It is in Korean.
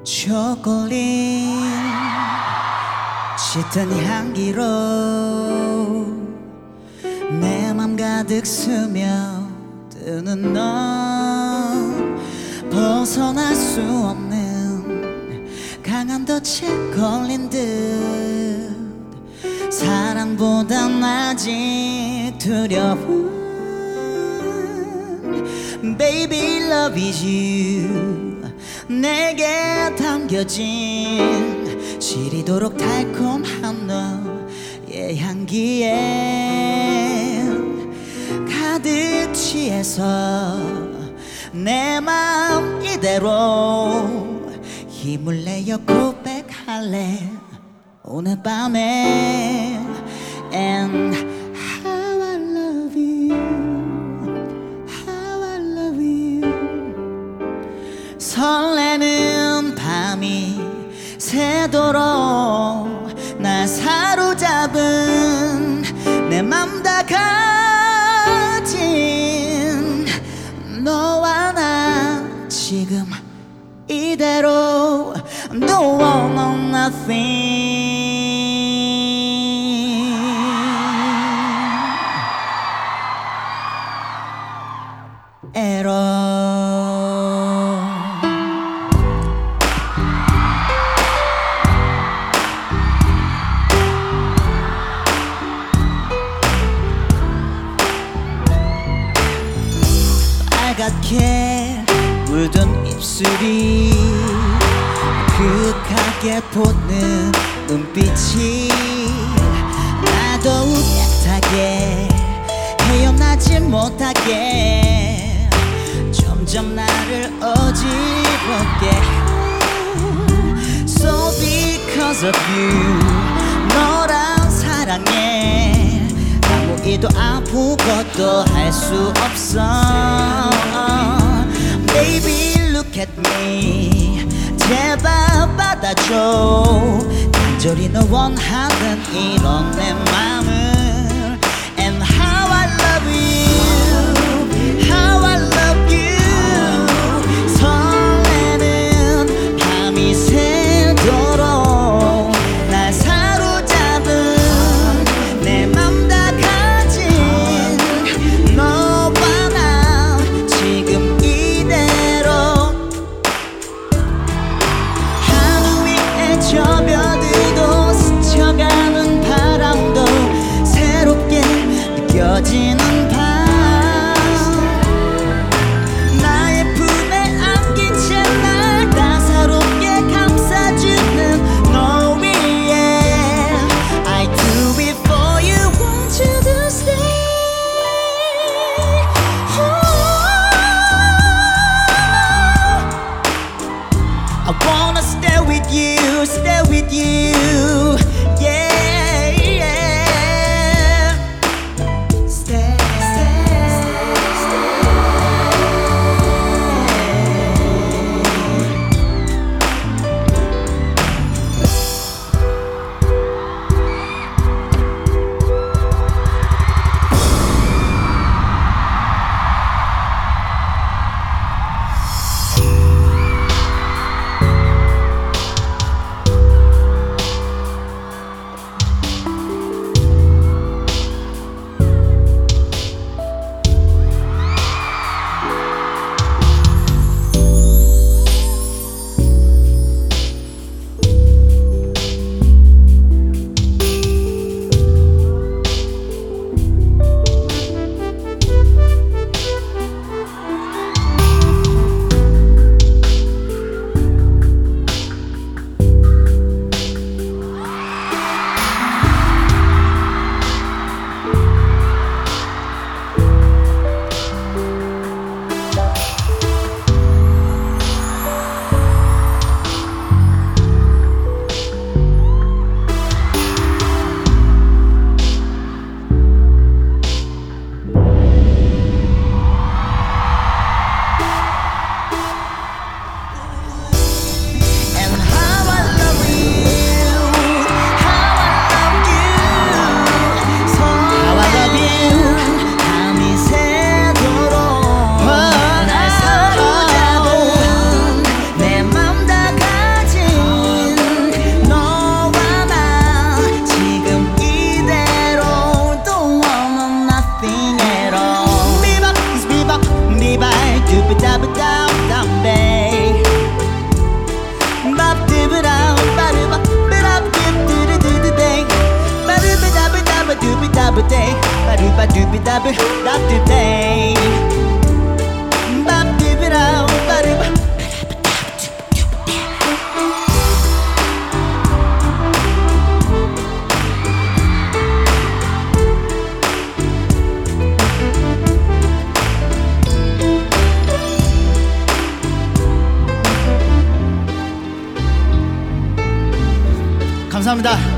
초콜릿 짙은 향기로 내 맘 가득 스며드는 넌 벗어날 수 없는 강한 덫에 걸린 듯 사랑보단 아직 두려운 Baby love is you 내게 담겨진 시리도록 달콤한 너의 향기에 가득 취해서 내 맘 이대로 힘을 내어 고백할래 오늘 밤에 And how I love you How I love you 설레는 밤이 새도록 날 사로잡은 내 맘 다 가진 너와 나 지금 이대로 No one no nothing at all 빨갛게 묻은 입술이 그윽하게 보는 눈빛이 나 더욱 애타게 헤어나지 못하게 점점 나를 어지럽게 해 So because of you 너랑 사랑해 아무 일도 아무것도 할 수 없어 Baby look at me 제발 받아줘 간절히 널 원하는 이런 내 맘을 And how I love you How I love you 설레는 밤이 새도록 날 사로잡은 내 맘 다 가진 너와 나 지금 이대로 하루 위에 저 별들도 스쳐가는 바람도 바부데이 바루바두비다부 라뚜데이 밥두비라우 바루바 감사합니다.